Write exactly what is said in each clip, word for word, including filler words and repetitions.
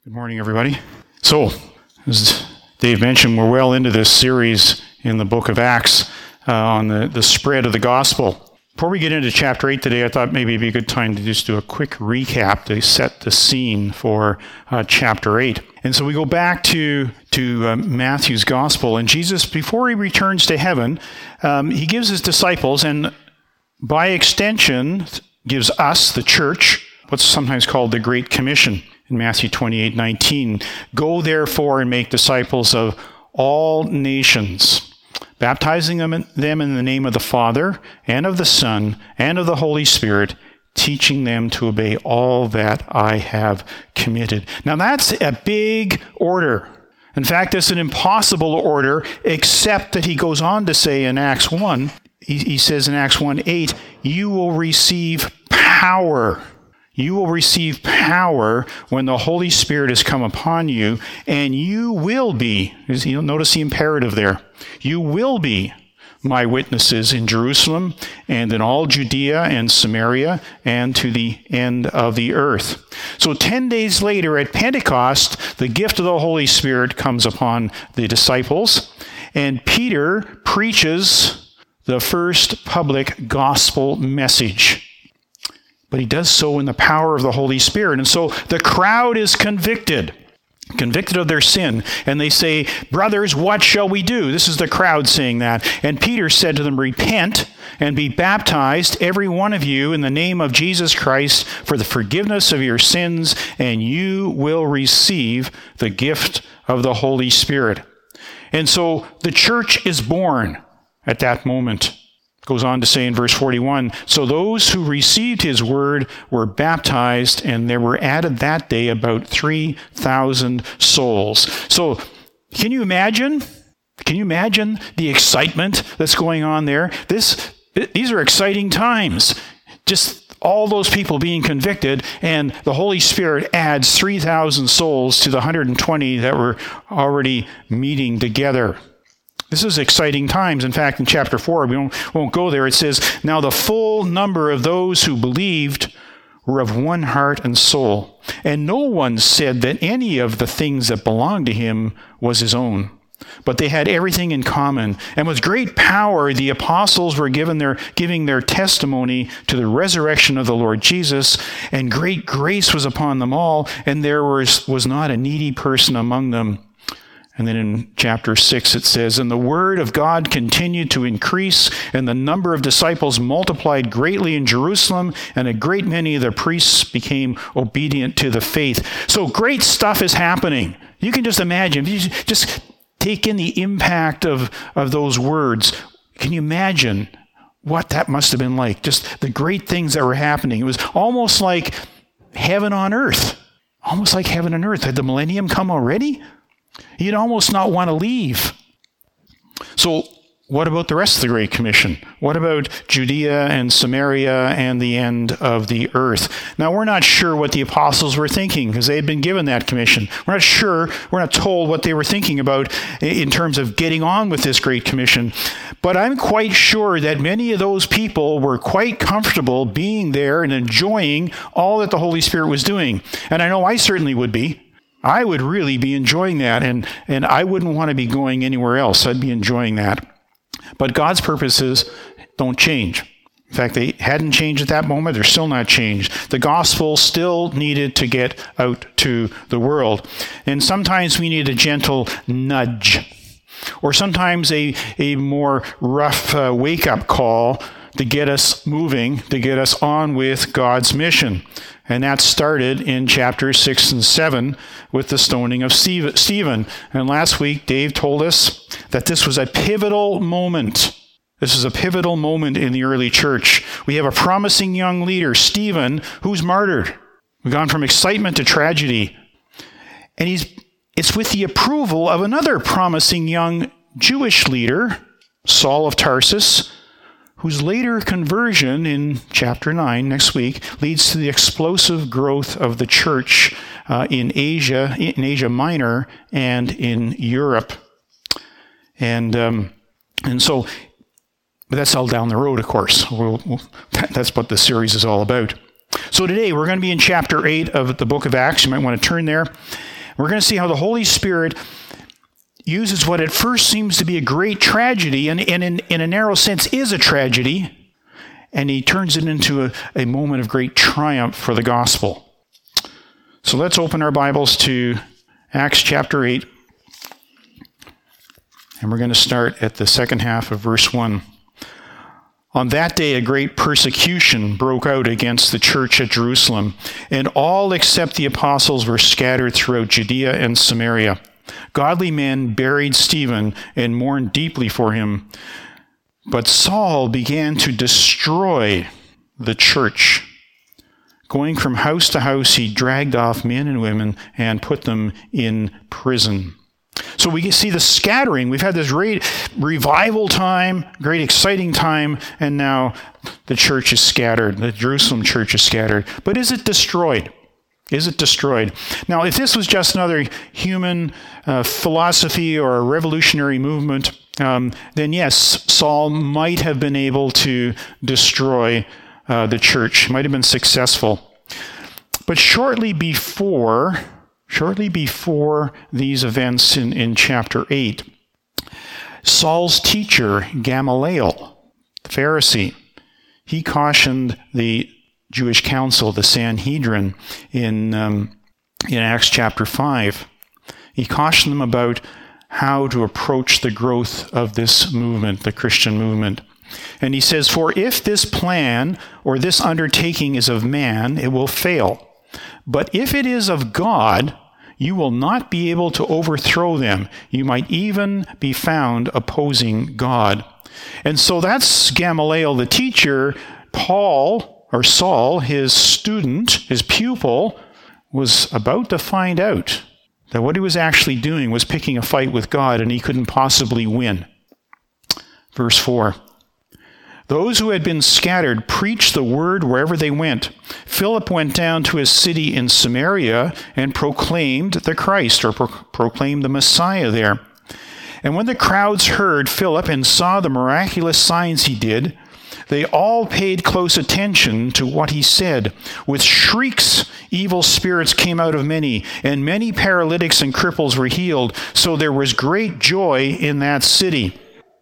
Good morning, everybody. So, as Dave mentioned, we're well into this series in the book of Acts uh, on the, the spread of the gospel. Before we get into chapter eight today, I thought maybe it'd be a good time to just do a quick recap to set the scene for uh, chapter eight. And so we go back to, to uh, Matthew's gospel, and Jesus, before he returns to heaven, um, he gives his disciples, and by extension, gives us, the church, what's sometimes called the Great Commission. In Matthew twenty-eight nineteen, go therefore and make disciples of all nations, baptizing them in, them in the name of the Father and of the Son and of the Holy Spirit, teaching them to obey all that I have committed. Now that's a big order. In fact, it's an impossible order, except that he goes on to say in Acts one, he, he says in Acts one eight, you will receive power. You will receive power when the Holy Spirit has come upon you, and you will be, you'll notice the imperative there, you will be my witnesses in Jerusalem and in all Judea and Samaria and to the end of the earth. So ten days later at Pentecost, the gift of the Holy Spirit comes upon the disciples, and Peter preaches the first public gospel message. But he does so in the power of the Holy Spirit. And so the crowd is convicted, convicted of their sin. And they say, brothers, what shall we do? This is the crowd saying that. And Peter said to them, repent and be baptized, every one of you, in the name of Jesus Christ for the forgiveness of your sins, and you will receive the gift of the Holy Spirit. And so the church is born at that moment. Goes on to say in verse forty-one, so those who received his word were baptized, and there were added that day about three thousand souls. So can you imagine? Can you imagine the excitement that's going on there? This, these are exciting times. Just all those people being convicted, and the Holy Spirit adds three thousand souls to the one hundred twenty that were already meeting together. This is exciting times. In fact, in chapter four, we won't, won't go there. It says, now the full number of those who believed were of one heart and soul. And no one said that any of the things that belonged to him was his own. But they had everything in common. And with great power, the apostles were given their, giving their testimony to the resurrection of the Lord Jesus. And great grace was upon them all. And there was, was not a needy person among them. And then in chapter six it says, and the word of God continued to increase, and the number of disciples multiplied greatly in Jerusalem, and a great many of the priests became obedient to the faith. So great stuff is happening. You can just imagine, if you just take in the impact of, of those words, can you imagine what that must have been like? Just the great things that were happening. It was almost like heaven on earth. Almost like heaven on earth. Had the millennium come already? You'd almost not want to leave. So what about the rest of the Great Commission? What about Judea and Samaria and the end of the earth? Now, we're not sure what the apostles were thinking because they had been given that commission. We're not sure, we're not told what they were thinking about in terms of getting on with this Great Commission. But I'm quite sure that many of those people were quite comfortable being there and enjoying all that the Holy Spirit was doing. And I know I certainly would be. I would really be enjoying that, and, and I wouldn't want to be going anywhere else. I'd be enjoying that. But God's purposes don't change. In fact, they hadn't changed at that moment. They're still not changed. The gospel still needed to get out to the world. And sometimes we need a gentle nudge, or sometimes a, a more rough uh, wake-up call to get us moving, to get us on with God's mission. And that started in chapters six and seven with the stoning of Stephen. And last week, Dave told us that this was a pivotal moment. This is a pivotal moment in the early church. We have a promising young leader, Stephen, who's martyred. We've gone from excitement to tragedy. And he's it's with the approval of another promising young Jewish leader, Saul of Tarsus, whose later conversion in chapter nine next week leads to the explosive growth of the church uh, in Asia, in Asia Minor, and in Europe. And um, and so, but that's all down the road, of course. We'll, we'll, that, that's what the series is all about. So today we're going to be in chapter eight of the book of Acts. You might want to turn there. We're going to see how the Holy Spirit uses what at first seems to be a great tragedy, and, and in, in a narrow sense is a tragedy, and he turns it into a, a moment of great triumph for the gospel. So let's open our Bibles to Acts chapter eight, and we're going to start at the second half of verse one. On that day, a great persecution broke out against the church at Jerusalem, and all except the apostles were scattered throughout Judea and Samaria. Godly men buried Stephen and mourned deeply for him. But Saul began to destroy the church. Going from house to house, he dragged off men and women and put them in prison. So we see the scattering. We've had this great revival time, great exciting time, and now the church is scattered. The Jerusalem church is scattered. But is it destroyed? Is it destroyed? Now, if this was just another human uh, philosophy or a revolutionary movement, um, then yes, Saul might have been able to destroy uh, the church, might have been successful. But shortly before, shortly before these events in, in chapter eight, Saul's teacher, Gamaliel, the Pharisee, he cautioned the Jewish council, the Sanhedrin, in um, in Acts chapter five. He cautioned them about how to approach the growth of this movement, the Christian movement. And he says, "For if this plan or this undertaking is of man, it will fail. But if it is of God, you will not be able to overthrow them. You might even be found opposing God." And so that's Gamaliel, the teacher. Paul, or Saul, his student, his pupil, was about to find out that what he was actually doing was picking a fight with God, and he couldn't possibly win. Verse four. Those who had been scattered preached the word wherever they went. Philip went down to his city in Samaria and proclaimed the Christ, or pro- proclaimed the Messiah there. And when the crowds heard Philip and saw the miraculous signs he did, they all paid close attention to what he said. With shrieks, evil spirits came out of many, and many paralytics and cripples were healed. So there was great joy in that city.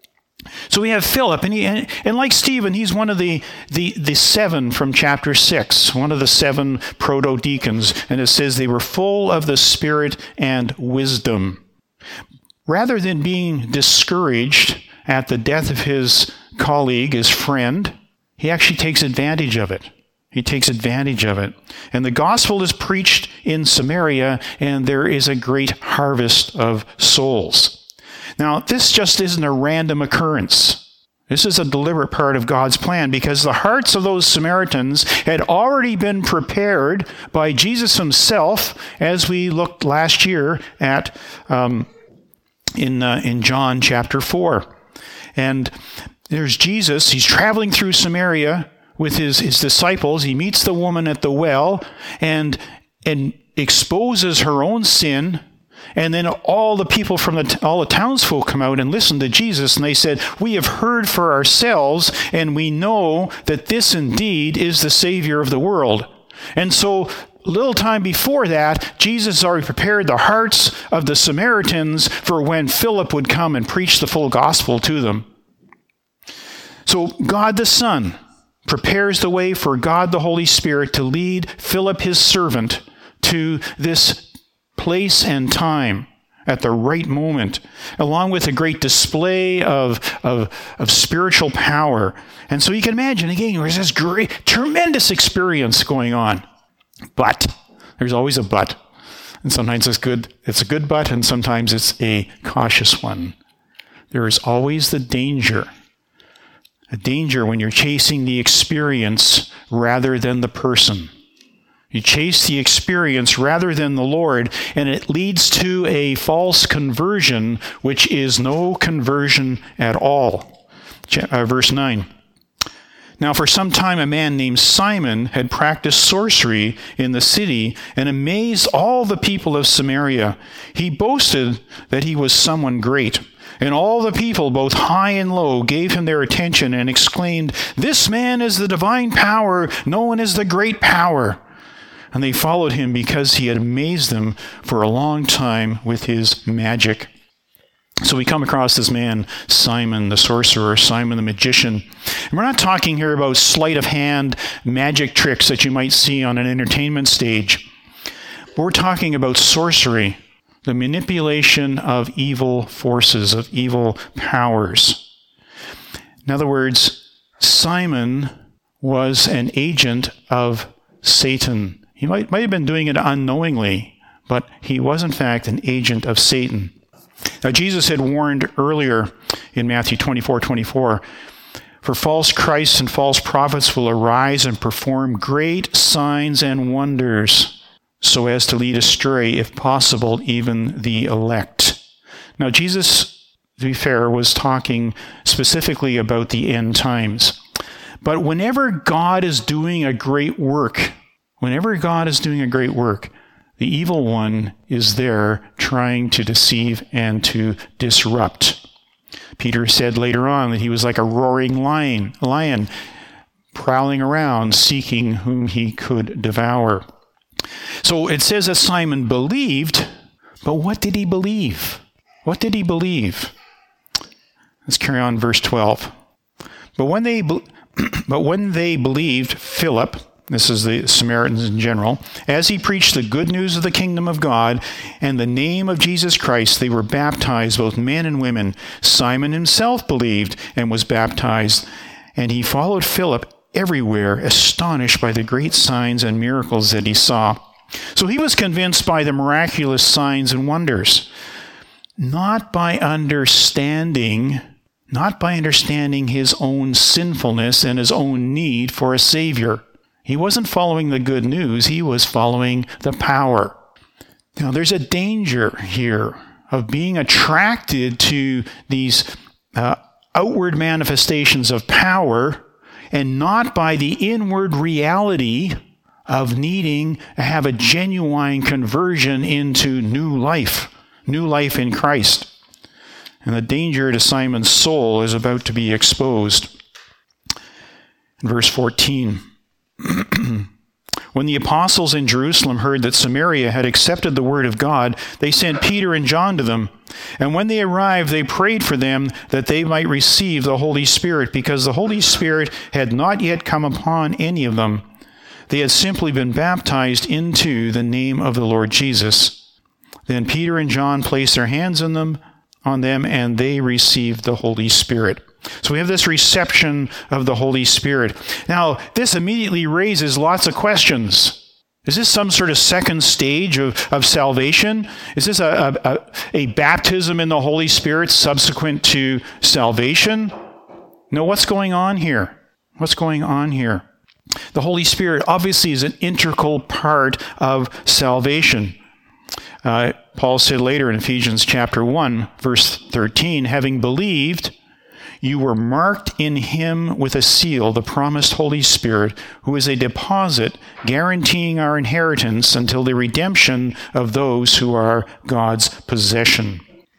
So we have Philip, and, he, and, and like Stephen, he's one of the, the, the seven from chapter six, one of the seven proto-deacons, and it says they were full of the Spirit and wisdom. Rather than being discouraged at the death of his colleague, his friend, he actually takes advantage of it. He takes advantage of it. And the gospel is preached in Samaria, and there is a great harvest of souls. Now, this just isn't a random occurrence. This is a deliberate part of God's plan, because the hearts of those Samaritans had already been prepared by Jesus himself, as we looked last year at um, in uh, in John chapter four. And there's Jesus. He's traveling through Samaria with his, his disciples. He meets the woman at the well and, and exposes her own sin. And then all the people from the, all the townsfolk come out and listen to Jesus. And they said, "We have heard for ourselves, and we know that this indeed is the Savior of the world." And so a little time before that, Jesus already prepared the hearts of the Samaritans for when Philip would come and preach the full gospel to them. So God the Son prepares the way for God the Holy Spirit to lead Philip, his servant, to this place and time at the right moment, along with a great display of, of, of spiritual power. And so you can imagine, again, there's this great, tremendous experience going on. But there's always a but. And sometimes it's good. It's a good but, and sometimes it's a cautious one. There is always the danger. A danger when you're chasing the experience rather than the person. You chase the experience rather than the Lord, and it leads to a false conversion, which is no conversion at all. Uh, verse nine. Now for some time a man named Simon had practiced sorcery in the city and amazed all the people of Samaria. He boasted that he was someone great. And all the people, both high and low, gave him their attention and exclaimed, "This man is the divine power, known as the great power." and they followed him because he had amazed them for a long time with his magic. So we come across this man, Simon the sorcerer, Simon the magician. And we're not talking here about sleight of hand magic tricks that you might see on an entertainment stage. But we're talking about sorcery, the manipulation of evil forces, of evil powers. In other words, Simon was an agent of Satan. He might, might have been doing it unknowingly, but he was in fact an agent of Satan. Now, Jesus had warned earlier in Matthew twenty-four twenty-four, for false Christs and false prophets will arise and perform great signs and wonders, so as to lead astray, if possible, even the elect. Now, Jesus, to be fair, was talking specifically about the end times. But whenever God is doing a great work, whenever God is doing a great work, the evil one is there trying to deceive and to disrupt. Peter said later on that he was like a roaring lion, lion prowling around, seeking whom he could devour. So it says that Simon believed, but what did he believe? What did he believe? Let's carry on verse twelve. But when they, be- but when they believed Philip, this is the Samaritans in general, as he preached the good news of the kingdom of God and the name of Jesus Christ, they were baptized, both men and women. Simon himself believed and was baptized, and he followed Philip everywhere, astonished by the great signs and miracles that he saw. So he was convinced by the miraculous signs and wonders, not by understanding, not by understanding his own sinfulness and his own need for a Savior. He wasn't following the good news, he was following the power. Now, there's a danger here of being attracted to these uh, outward manifestations of power and not by the inward reality of needing to have a genuine conversion into new life, new life in Christ. And the danger to Simon's soul is about to be exposed. In verse fourteen, when the apostles in Jerusalem heard that Samaria had accepted the word of God, they sent Peter and John to them. And when they arrived, they prayed for them that they might receive the Holy Spirit, because the Holy Spirit had not yet come upon any of them. They had simply been baptized into the name of the Lord Jesus. Then Peter and John placed their hands on them, on them, and they received the Holy Spirit. So we have this reception of the Holy Spirit. Now, this immediately raises lots of questions. Is this some sort of second stage of, of salvation? Is this a, a, a baptism in the Holy Spirit subsequent to salvation? No, what's going on here? What's going on here? The Holy Spirit obviously is an integral part of salvation. Uh, Paul said later in Ephesians chapter one, verse thirteen, having believed, you were marked in him with a seal, the promised Holy Spirit, who is a deposit guaranteeing our inheritance until the redemption of those who are God's possession.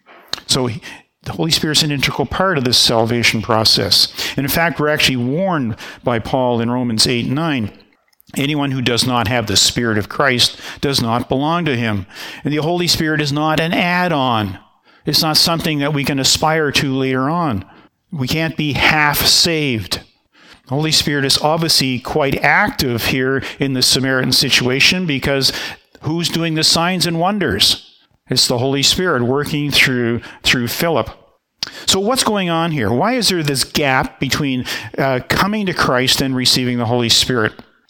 So he, the Holy Spirit is an integral part of this salvation process. And in fact, we're actually warned by Paul in Romans eight nine. Anyone who does not have the Spirit of Christ does not belong to him. And the Holy Spirit is not an add-on. It's not something that we can aspire to later on. We can't be half saved. The Holy Spirit is obviously quite active here in the Samaritan situation, because who's doing the signs and wonders? It's the Holy Spirit working through through Philip. So what's going on here? Why is there this gap between uh, coming to Christ and receiving the Holy Spirit?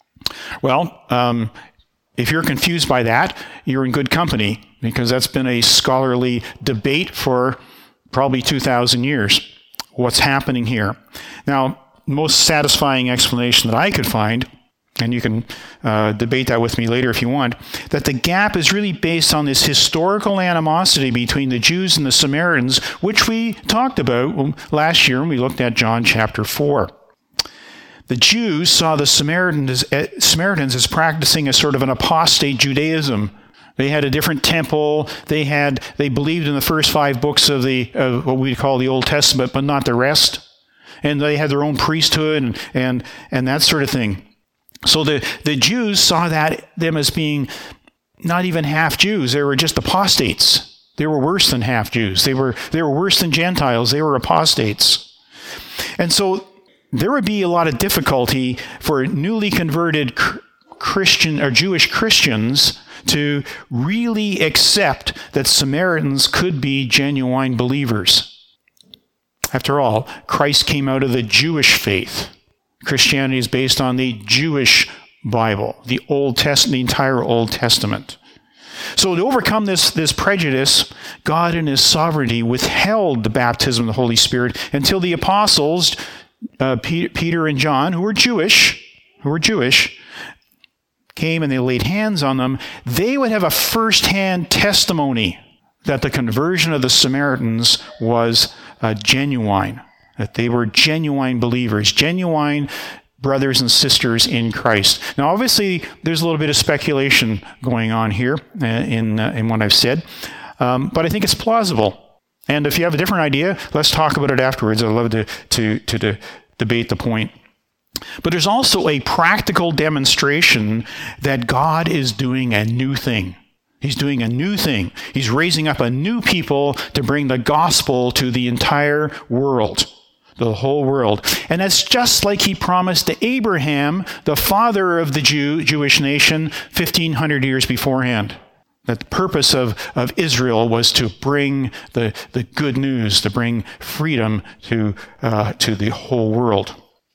Well, um, if you're confused by that, you're in good company, because that's been a scholarly debate for probably two thousand years. What's happening here? Now, the most satisfying explanation that I could find, and you can uh, debate that with me later if you want, that the gap is really based on this historical animosity between the Jews and the Samaritans, which we talked about last year when we looked at John chapter four. The Jews saw the Samaritans, uh, Samaritans as practicing a sort of an apostate Judaism. They had a different temple. They had they believed in the first five books of the of what we call the Old Testament, but not the rest. And they had their own priesthood and and, and that sort of thing. So the, the Jews saw that them as being not even half Jews. They were just apostates. They were worse than half Jews. They were, they were worse than Gentiles. They were apostates. And so there would be a lot of difficulty for newly converted Christian or Jewish Christians to really accept that Samaritans could be genuine believers. After all, Christ came out of the Jewish faith. Christianity is based on the Jewish Bible, the Old Testament, the entire Old Testament. So to overcome this, this prejudice, God in his sovereignty withheld the baptism of the Holy Spirit until the apostles, uh, Peter and John, who were Jewish, who were Jewish, came and they laid hands on them. They would have a first-hand testimony that the conversion of the Samaritans was uh, genuine, that they were genuine believers, genuine brothers and sisters in Christ. Now, obviously, there's a little bit of speculation going on here uh, in uh, in what I've said, um, but I think it's plausible. And if you have a different idea, let's talk about it afterwards. I'd love to to to, to debate the point. But there's also a practical demonstration that God is doing a new thing. He's doing a new thing. He's raising up a new people to bring the gospel to the entire world, the whole world. And that's just like he promised to Abraham, the father of the Jew, Jewish nation, fifteen hundred years beforehand. That the purpose of, of Israel was to bring the, the good news, to bring freedom to, uh, to the whole world.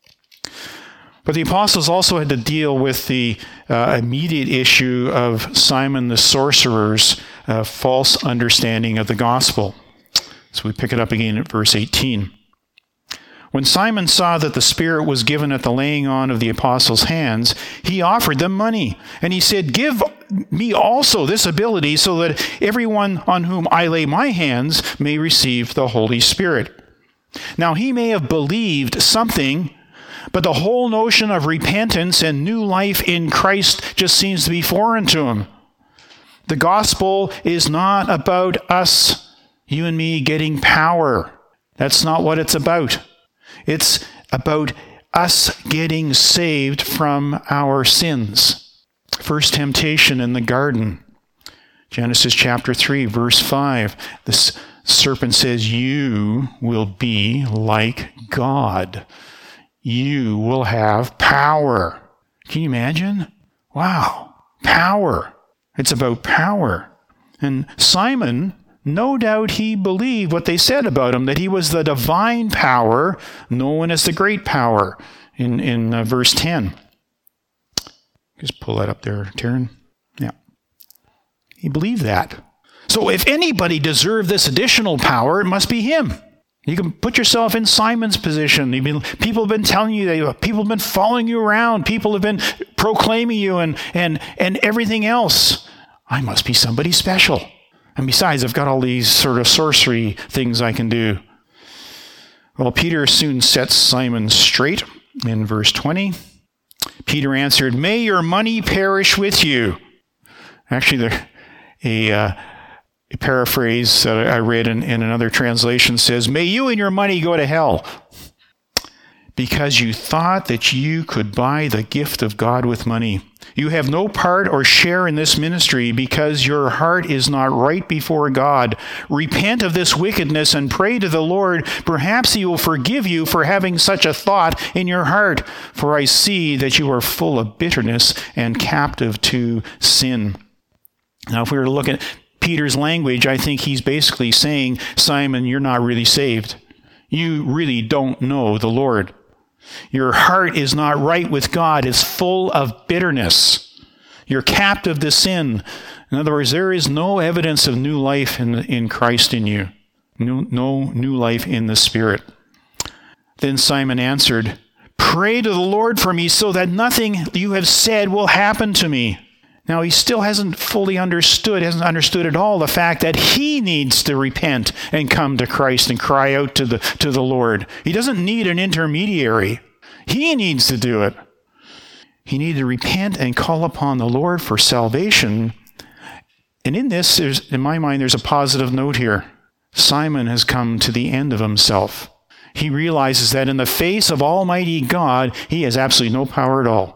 But the apostles also had to deal with the uh, immediate issue of Simon the sorcerer's uh, false understanding of the gospel. So we pick it up again at verse eighteen. When Simon saw that the Spirit was given at the laying on of the apostles' hands, he offered them money. And he said, "Give me also this ability so that everyone on whom I lay my hands may receive the Holy Spirit." Now he may have believed something, but the whole notion of repentance and new life in Christ just seems to be foreign to him. The gospel is not about us, you and me, getting power. That's not what it's about. It's about us getting saved from our sins. First temptation in the garden. Genesis chapter three, verse five. The serpent says, "You will be like God. You will have power." Can you imagine? Wow, power. It's about power. And Simon, no doubt he believed what they said about him, that he was the divine power known as the great power in, in uh, verse ten. Just pull that up there, Taryn. Yeah. He believed that. So if anybody deserved this additional power, it must be him. You can put yourself in Simon's position. You've been, people have been telling you, that people have been following you around. People have been proclaiming you and, and, and everything else. I must be somebody special. And besides, I've got all these sort of sorcery things I can do. Well, Peter soon sets Simon straight in verse twenty. Peter answered, "May your money perish with you." Actually, there, a... Uh, A paraphrase that I read in, in another translation says, "May you and your money go to hell, because you thought that you could buy the gift of God with money. You have no part or share in this ministry because your heart is not right before God. Repent of this wickedness and pray to the Lord. Perhaps he will forgive you for having such a thought in your heart, for I see that you are full of bitterness and captive to sin." Now, if we were to look at Peter's language, I think he's basically saying, Simon, you're not really saved. You really don't know the Lord. Your heart is not right with God. It's full of bitterness. You're captive to sin. In other words, there is no evidence of new life in, in Christ in you. No, no new life in the Spirit. Then Simon answered, "Pray to the Lord for me so that nothing you have said will happen to me." Now, he still hasn't fully understood, hasn't understood at all the fact that he needs to repent and come to Christ and cry out to the, to the Lord. He doesn't need an intermediary. He needs to do it. He needed to repent and call upon the Lord for salvation. And in this, there's, in my mind, there's a positive note here. Simon has come to the end of himself. He realizes that in the face of Almighty God, he has absolutely no power at all.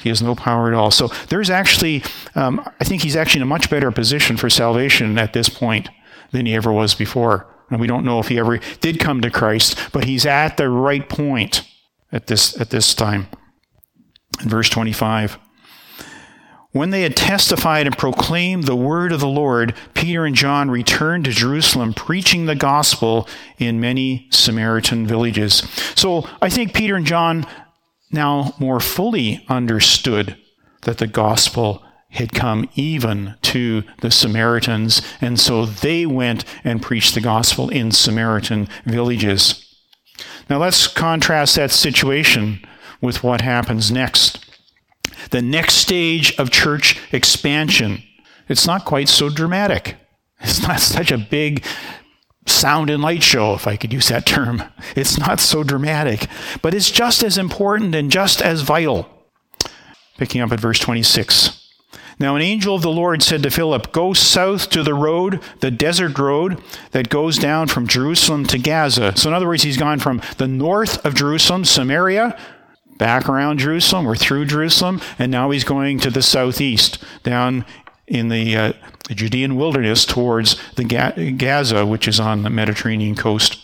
He has no power at all. So there's actually, um, I think he's actually in a much better position for salvation at this point than he ever was before. And we don't know if he ever did come to Christ, but he's at the right point at this at this time. In verse twenty-five, when they had testified and proclaimed the word of the Lord, Peter and John returned to Jerusalem, preaching the gospel in many Samaritan villages. So I think Peter and John now more fully understood that the gospel had come even to the Samaritans, and so they went and preached the gospel in Samaritan villages. Now let's contrast that situation with what happens next. The next stage of church expansion. It's not quite so dramatic. It's not such a big sound and light show, if I could use that term. It's not so dramatic, but it's just as important and just as vital. Picking up at verse twenty-six. Now an angel of the Lord said to Philip, "Go south to the road, the desert road that goes down from Jerusalem to Gaza." So in other words, he's gone from the north of Jerusalem, Samaria, back around Jerusalem or through Jerusalem, and now he's going to the southeast, down in the, uh, the Judean wilderness towards the Ga- Gaza, which is on the Mediterranean coast.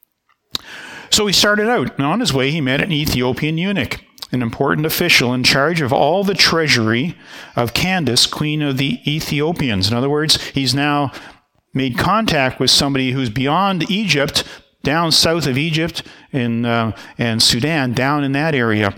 So he started out, and on his way he met an Ethiopian eunuch, an important official in charge of all the treasury of Candace, queen of the Ethiopians. In other words, he's now made contact with somebody who's beyond Egypt, down south of Egypt in, uh, and Sudan, down in that area.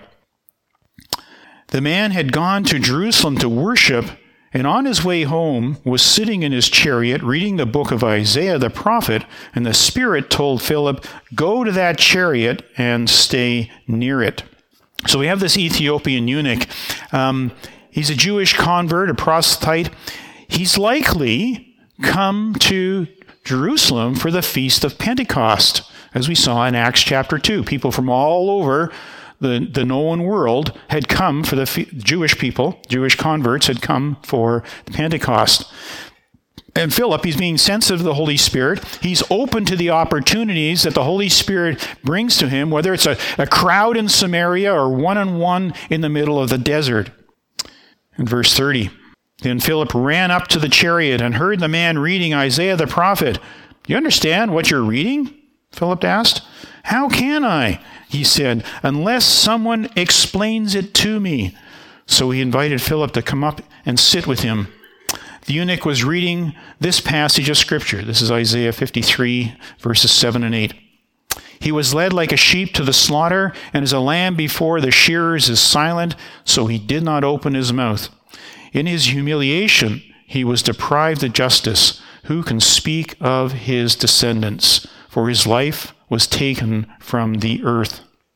The man had gone to Jerusalem to worship, and on his way home was sitting in his chariot reading the book of Isaiah the prophet, and the Spirit told Philip, "Go to that chariot and stay near it." So we have this Ethiopian eunuch. Um, he's a Jewish convert, a proselyte. He's likely come to Jerusalem for the Feast of Pentecost, as we saw in Acts chapter two. People from all over the, the known world had come for the fe- Jewish people, Jewish converts had come for Pentecost. And Philip, he's being sensitive to the Holy Spirit. He's open to the opportunities that the Holy Spirit brings to him, whether it's a, a crowd in Samaria or one-on-one in the middle of the desert. In verse thirty, then Philip ran up to the chariot and heard the man reading Isaiah the prophet. "You understand what you're reading?" Philip asked. "How can I?" he said, "unless someone explains it to me." So he invited Philip to come up and sit with him. The eunuch was reading this passage of Scripture. This is Isaiah fifty-three, verses seven and eight. "He was led like a sheep to the slaughter, and as a lamb before the shearers is silent, so he did not open his mouth. In his humiliation, he was deprived of justice. Who can speak of his descendants? For his life was taken from the earth."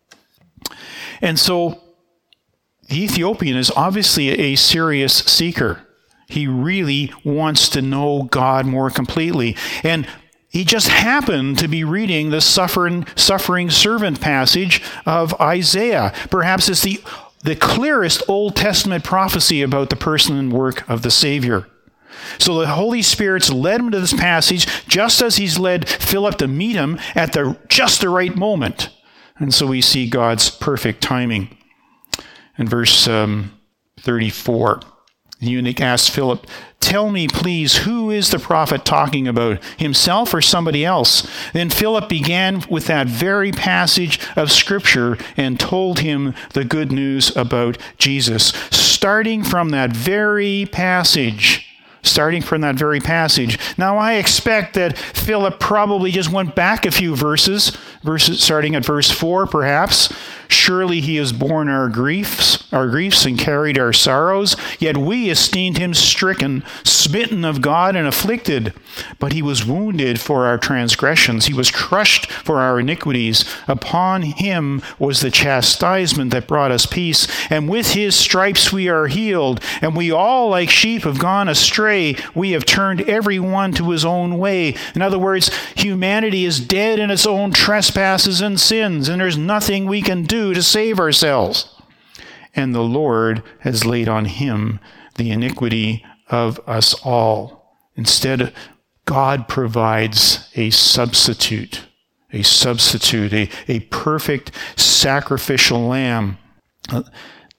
And so the Ethiopian is obviously a serious seeker. He really wants to know God more completely. And he just happened to be reading the suffering, suffering servant passage of Isaiah. Perhaps it's the, the clearest Old Testament prophecy about the person and work of the Savior. So the Holy Spirit's led him to this passage just as he's led Philip to meet him at the just the right moment. And so we see God's perfect timing. In verse um, thirty-four, the eunuch asked Philip, "Tell me, please, who is the prophet talking about, himself or somebody else?" Then Philip began with that very passage of Scripture and told him the good news about Jesus. Starting from that very passage, starting from that very passage. Now, I expect that Philip probably just went back a few verses, verses starting at verse four, perhaps. "Surely he has borne our griefs, our griefs and carried our sorrows. Yet we esteemed him stricken, smitten of God, and afflicted. But he was wounded for our transgressions. He was crushed for our iniquities. Upon him was the chastisement that brought us peace. And with his stripes we are healed. And we all like sheep have gone astray. We have turned every one to his own way." In other words, humanity is dead in its own trespasses and sins, and there's nothing we can do to save ourselves. And the Lord has laid on him the iniquity of us all. Instead, God provides a substitute, a substitute, a, a perfect sacrificial lamb. Uh,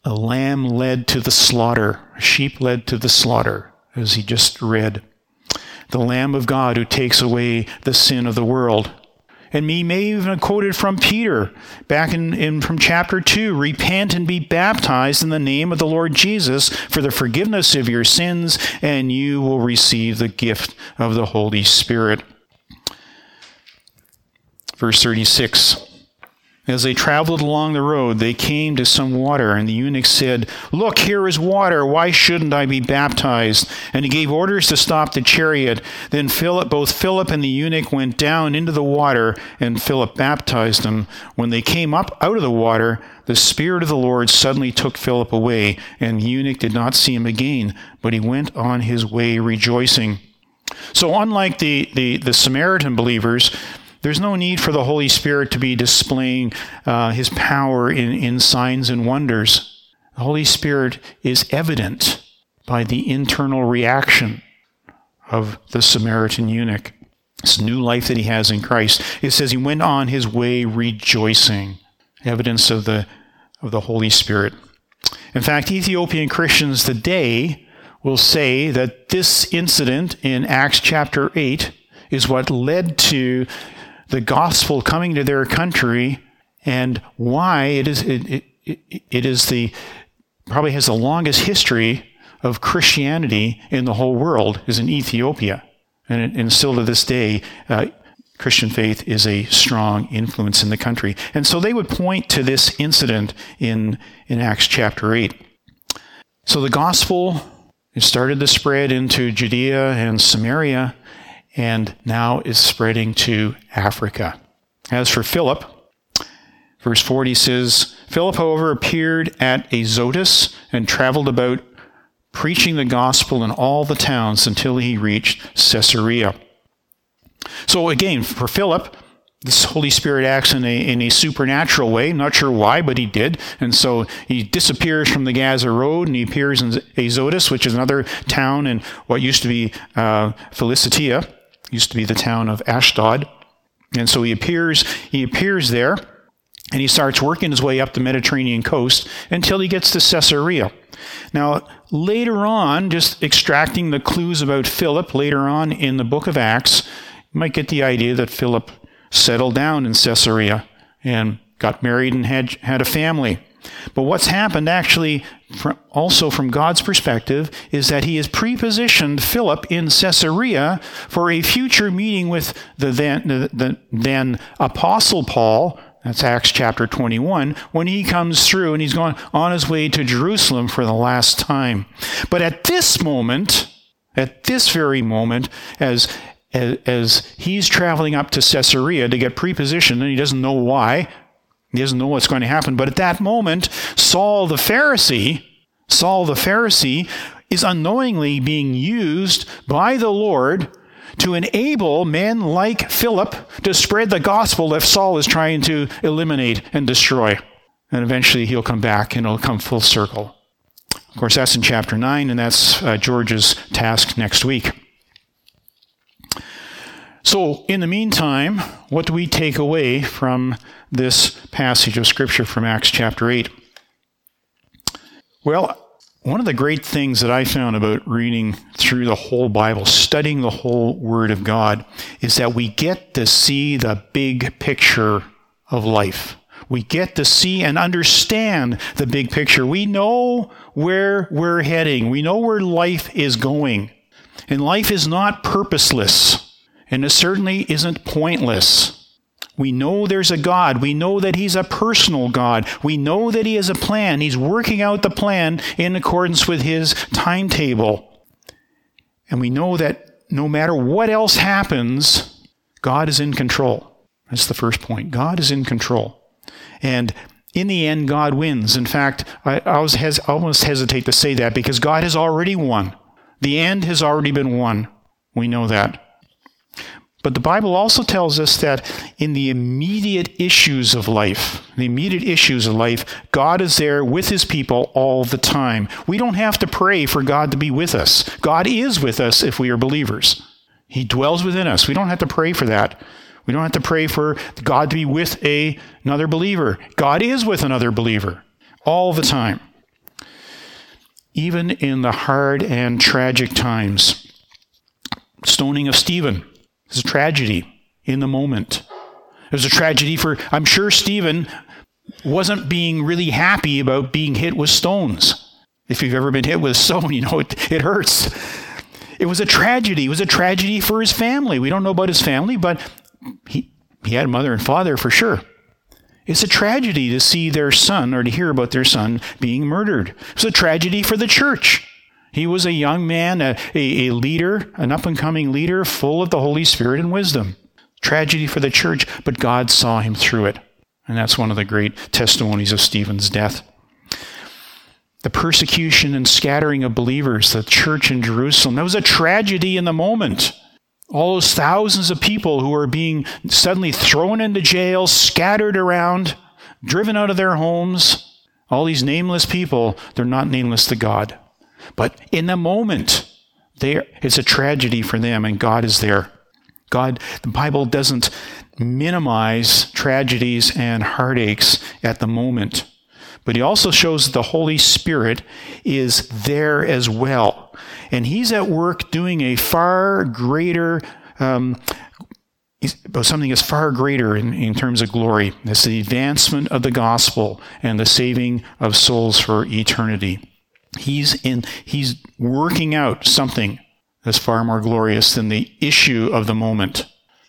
a lamb led to the slaughter, a sheep led to the slaughter, as he just read. The Lamb of God who takes away the sin of the world. And we may even have quoted from Peter, back in, in from chapter two, repent and be baptized in the name of the Lord Jesus for the forgiveness of your sins, and you will receive the gift of the Holy Spirit. Verse thirty-six. As they traveled along the road, they came to some water, and the eunuch said, "Look, here is water. Why shouldn't I be baptized?" And he gave orders to stop the chariot. Then Philip, both Philip and the eunuch went down into the water, and Philip baptized them. When they came up out of the water, the Spirit of the Lord suddenly took Philip away, and the eunuch did not see him again, but he went on his way rejoicing. So unlike the, the, the Samaritan believers, there's no need for the Holy Spirit to be displaying uh, his power in, in signs and wonders. The Holy Spirit is evident by the internal reaction of the Samaritan eunuch. This new life that he has in Christ. It says he went on his way rejoicing. Evidence of the, of the Holy Spirit. In fact, Ethiopian Christians today will say that this incident in Acts chapter eight is what led to the gospel coming to their country, and why it is it, it, it is the probably has the longest history of Christianity in the whole world is in Ethiopia, and, it, and still to this day, uh, Christian faith is a strong influence in the country. And so they would point to this incident in in Acts chapter eight. So the gospel it started to spread into Judea and Samaria, and now is spreading to Africa. As for Philip, verse forty says, Philip, however, appeared at Azotus and traveled about, preaching the gospel in all the towns until he reached Caesarea. So again, for Philip, this Holy Spirit acts in a, in a supernatural way. I'm not sure why, but he did. And so he disappears from the Gaza Road, and he appears in Azotus, which is another town in what used to be uh, Philistia, used to be the town of Ashdod. And so he appears, he appears there, and he starts working his way up the Mediterranean coast until he gets to Caesarea. Now, later on, just extracting the clues about Philip, later on in the book of Acts, you might get the idea that Philip settled down in Caesarea and got married and had had a family. But what's happened actually, from, also from God's perspective, is that he has prepositioned Philip in Caesarea for a future meeting with the then, the, the then Apostle Paul. That's Acts chapter twenty-one, when he comes through and he's going on his way to Jerusalem for the last time. But at this moment, at this very moment, as As, as he's traveling up to Caesarea to get prepositioned, and he doesn't know why, he doesn't know what's going to happen, but at that moment, Saul the Pharisee, Saul the Pharisee is unknowingly being used by the Lord to enable men like Philip to spread the gospel that Saul is trying to eliminate and destroy. And eventually he'll come back and it'll come full circle. Of course, that's in chapter nine, and that's uh, George's task next week. So, in the meantime, what do we take away from this passage of Scripture from Acts chapter eight? Well, one of the great things that I found about reading through the whole Bible, studying the whole Word of God, is that we get to see the big picture of life. We get to see and understand the big picture. We know where we're heading. We know where life is going. And life is not purposeless. And it certainly isn't pointless. We know there's a God. We know that he's a personal God. We know that he has a plan. He's working out the plan in accordance with his timetable. And we know that no matter what else happens, God is in control. That's the first point. God is in control. And in the end, God wins. In fact, I always hes- almost hesitate to say that because God has already won. The end has already been won. We know that. But the Bible also tells us that in the immediate issues of life, the immediate issues of life, God is there with his people all the time. We don't have to pray for God to be with us. God is with us if we are believers. He dwells within us. We don't have to pray for that. We don't have to pray for God to be with a, another believer. God is with another believer all the time. even in the hard and tragic times. Stoning of Stephen is a tragedy in the moment. It was a tragedy for, I'm sure Stephen wasn't being really happy about being hit with stones. If you've ever been hit with a stone, you know it, it hurts. It was a tragedy. It was a tragedy for his family. We don't know about his family, but he, he had a mother and father for sure. It's a tragedy to see their son or to hear about their son being murdered. It's a tragedy for the church. He was a young man, a, a, a leader, an up-and-coming leader full of the Holy Spirit and wisdom. Tragedy for the church, but God saw him through it. And that's one of the great testimonies of Stephen's death. The persecution and scattering of believers, the church in Jerusalem, that was a tragedy in the moment. All those thousands of people who are being suddenly thrown into jail, scattered around, driven out of their homes. All these nameless people, they're not nameless to God. But in the moment, they, it's a tragedy for them, and God is there. God, the Bible doesn't minimize tragedies and heartaches at the moment. But he also shows that the Holy Spirit is there as well. And he's at work doing a far greater, um, something that's far greater in, in terms of glory. It's the advancement of the gospel and the saving of souls for eternity. He's in. He's working out something that's far more glorious than the issue of the moment.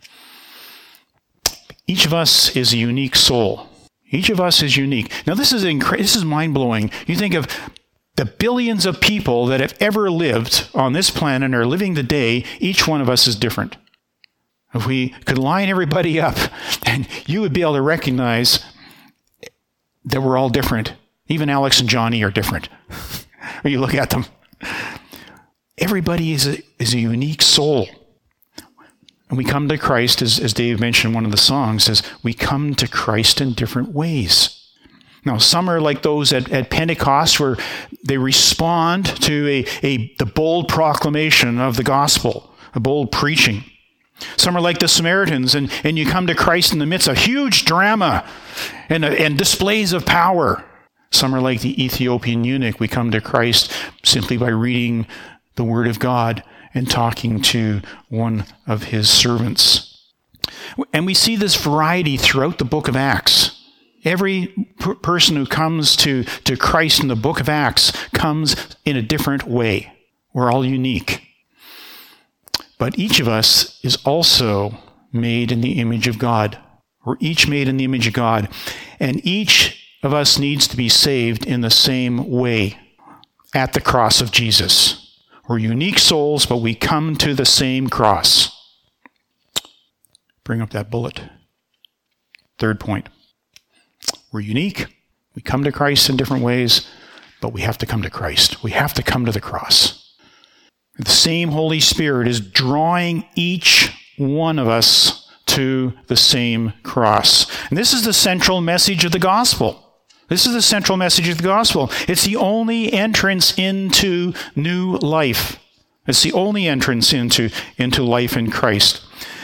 Each of us is a unique soul. Each of us is unique. Now, this is incre- this is mind-blowing. You think of the billions of people that have ever lived on this planet and are living today. Each one of us is different. If we could line everybody up, and you would be able to recognize that we're all different. Even Alex and Johnny are different. When you look at them, everybody is a, is a unique soul. And we come to Christ, as, as Dave mentioned in one of the songs, says we come to Christ in different ways. Now, some are like those at, at Pentecost, where they respond to a, a the bold proclamation of the gospel, a bold preaching. Some are like the Samaritans, and, and you come to Christ in the midst of huge drama and, and displays of power. Some are like the Ethiopian eunuch. We come to Christ simply by reading the Word of God and talking to one of his servants. And we see this variety throughout the book of Acts. Every per- person who comes to, to Christ in the book of Acts comes in a different way. We're all unique. But each of us is also made in the image of God. We're each made in the image of God. And each of us needs to be saved in the same way at the cross of Jesus. We're unique souls, but we come to the same cross. Bring up that bullet. Third point. We're unique. We come to Christ in different ways, but we have to come to Christ. We have to come to the cross. The same Holy Spirit is drawing each one of us to the same cross. And this is the central message of the gospel. This is the central message of the gospel. It's the only entrance into new life. It's the only entrance into, into life in Christ.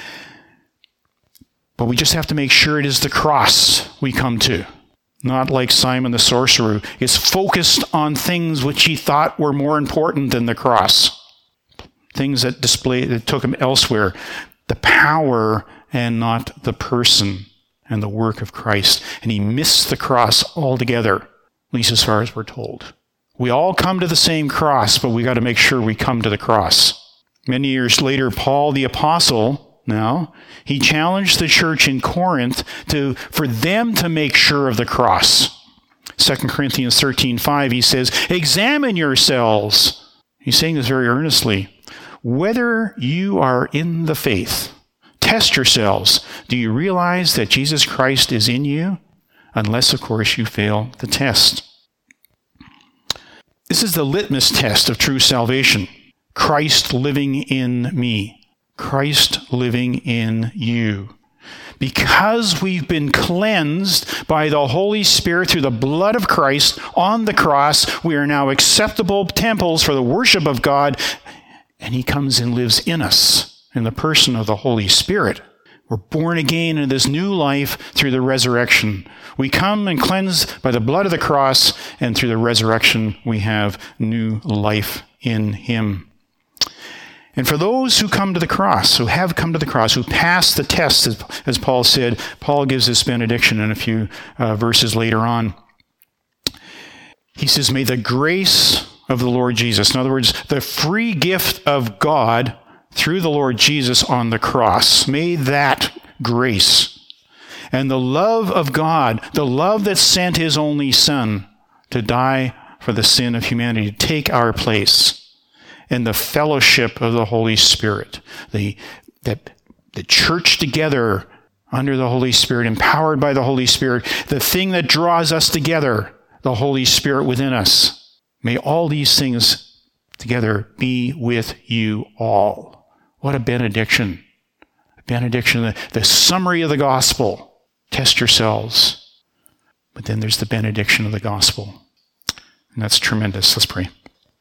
But we just have to make sure it is the cross we come to. Not like Simon the sorcerer. It's focused on things which he thought were more important than the cross. Things that display, that took him elsewhere. The power and not the person and the work of Christ. And he missed the cross altogether, at least as far as we're told. We all come to the same cross, but we got to make sure we come to the cross. Many years later, Paul the apostle, now, he challenged the church in Corinth to for them to make sure of the cross. Second Corinthians thirteen five, he says, examine yourselves. He's saying this very earnestly. Whether you are in the faith. Test yourselves. Do you realize that Jesus Christ is in you? Unless, of course, you fail the test. This is the litmus test of true salvation. Christ living in me. Christ living in you. Because we've been cleansed by the Holy Spirit through the blood of Christ on the cross, we are now acceptable temples for the worship of God, and he comes and lives in us. In the person of the Holy Spirit, We're born again into this new life through the resurrection. We come and cleanse by the blood of the cross, and through the resurrection we have new life in him. And for those who come to the cross, who have come to the cross, who pass the test, as, as Paul said, Paul gives this benediction in a few uh, verses later on. He says, may the grace of the Lord Jesus, in other words, the free gift of God through the Lord Jesus on the cross, may that grace and the love of God, the love that sent his only Son to die for the sin of humanity, to take our place, and the fellowship of the Holy Spirit, the, the, the church together under the Holy Spirit, empowered by the Holy Spirit, the thing that draws us together, the Holy Spirit within us. May all these things together be with you all. What a benediction. A benediction, the, the summary of the gospel. Test yourselves. But then there's the benediction of the gospel. And that's tremendous. Let's pray.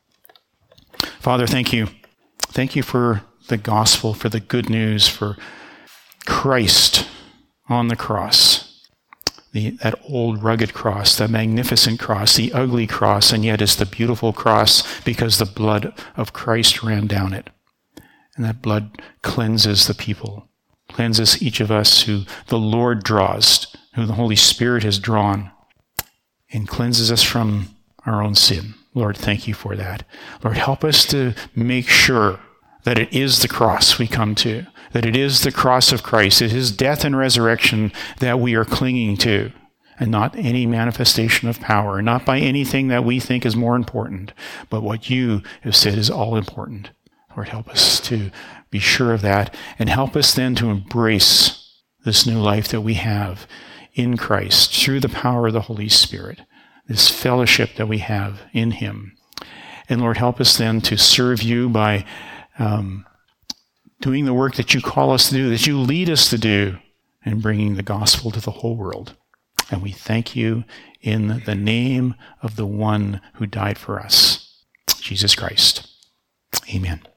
Father, thank you. Thank you for the gospel, for the good news, for Christ on the cross. The, that old rugged cross, that magnificent cross, the ugly cross, and yet it's the beautiful cross because the blood of Christ ran down it. And that blood cleanses the people, cleanses each of us who the Lord draws, who the Holy Spirit has drawn, and cleanses us from our own sin. Lord, thank you for that. Lord, help us to make sure that it is the cross we come to, that it is the cross of Christ, it is his death and resurrection that we are clinging to, and not any manifestation of power, not by anything that we think is more important, but what you have said is all important. Lord, help us to be sure of that, and help us then to embrace this new life that we have in Christ through the power of the Holy Spirit, this fellowship that we have in him. And Lord, help us then to serve you by um, doing the work that you call us to do, that you lead us to do, and bringing the gospel to the whole world. And we thank you in the name of the one who died for us, Jesus Christ. Amen.